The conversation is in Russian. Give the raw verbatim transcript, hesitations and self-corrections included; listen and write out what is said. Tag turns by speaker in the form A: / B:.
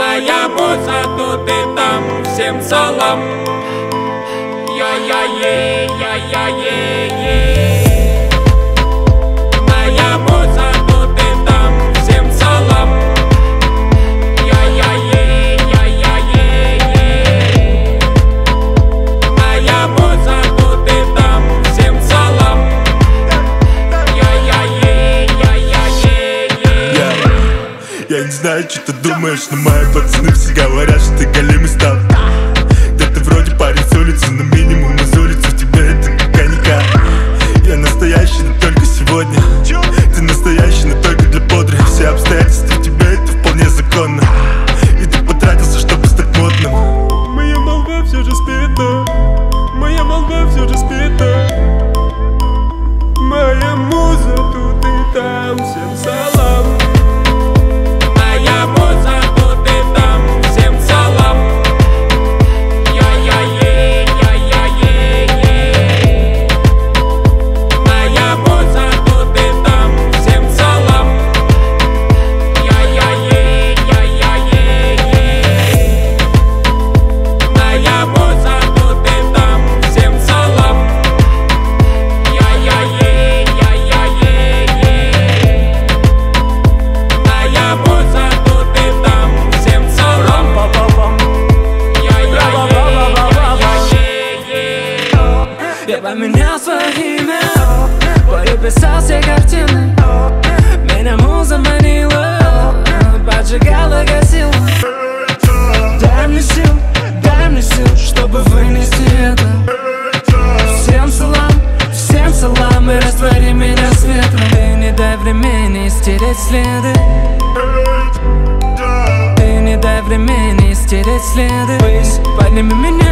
A: Моя муза тут и там, всем салам. Я-я-е, я-я-е-е. Моя муза тут и там, всем салам. Я-я-е, я-я-е-е. Моя муза тут и там, всем салам. Я-я-е, я-я-е-е.
B: Я не знаю, что ты думаешь, но мои пацаны все говорят, что ты голимый стал. Да ты вроде парень с улицы, но минимум из улицы в тебе это коньяка. Я настоящий, но только сегодня. Ты настоящий, но только для бодрых. Все обстоятельства в тебе это вполне законно. И ты потратился, чтобы стать модным. Моя молва все же спета. Моя молва все же спета. Моя муза тут и там, всем салам.
A: Моя муза тут и там, всем салам. Я-я-е, я-я-е-е. Моя муза тут и там, всем салам. Я-я-е, я-я-е-е. Моя муза тут и там, всем салам. Я-я-е, я-я-е-е. Моя муза тут и там, всем салам.
C: Я поменял свое имя, переписал все картины. Меня муза манила, поджигала, гасила. Дай мне сил, дай мне сил, чтобы вынести это. Всем салам, всем салам, и раствори меня светом. Ты не дай времени стереть следы. Ты не дай времени стереть следы. Подними меня